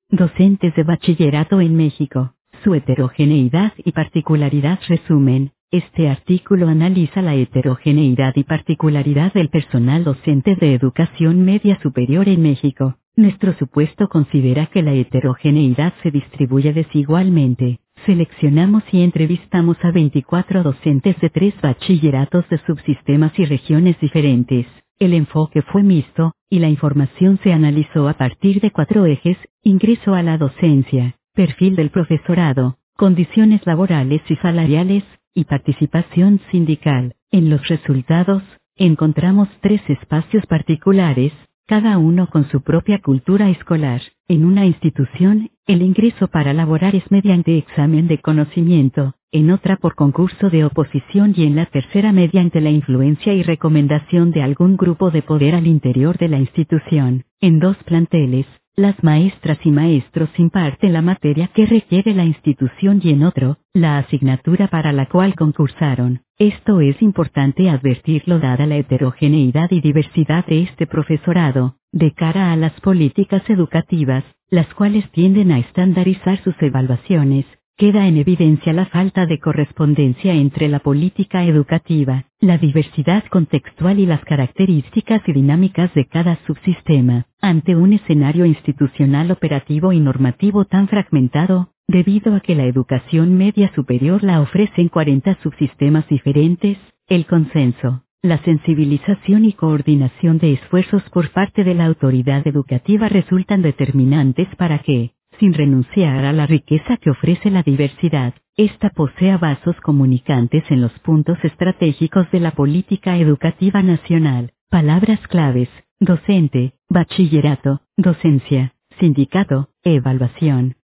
Docentes de bachillerato en México. Su heterogeneidad y particularidad. Resumen. Este artículo analiza la heterogeneidad y particularidad del personal docente de educación media superior en México. Nuestro supuesto considera que la heterogeneidad se distribuye desigualmente. Seleccionamos y entrevistamos a 24 docentes de 3 bachilleratos de subsistemas y regiones diferentes. El enfoque fue mixto, y la información se analizó a partir de 4 ejes: ingreso a la docencia, perfil del profesorado, condiciones laborales y salariales, y participación sindical. En los resultados, encontramos 3 espacios particulares, cada uno con su propia cultura escolar. En una institución, el ingreso para laborar es mediante examen de conocimiento, en otra por concurso de oposición y en la tercera mediante la influencia y recomendación de algún grupo de poder al interior de la institución. En 2 planteles, las maestras y maestros imparten la materia que requiere la institución y en otro, la asignatura para la cual concursaron. Esto es importante advertirlo dada la heterogeneidad y diversidad de este profesorado, de cara a las políticas educativas, las cuales tienden a estandarizar sus evaluaciones. Queda en evidencia la falta de correspondencia entre la política educativa, la diversidad contextual y las características y dinámicas de cada subsistema. Ante un escenario institucional operativo y normativo tan fragmentado, debido a que la educación media superior la ofrece en 40 subsistemas diferentes, el consenso, la sensibilización y coordinación de esfuerzos por parte de la autoridad educativa resultan determinantes para que, sin renunciar a la riqueza que ofrece la diversidad, ésta posea vasos comunicantes en los puntos estratégicos de la política educativa nacional. Palabras claves: docente, bachillerato, docencia, sindicato, evaluación.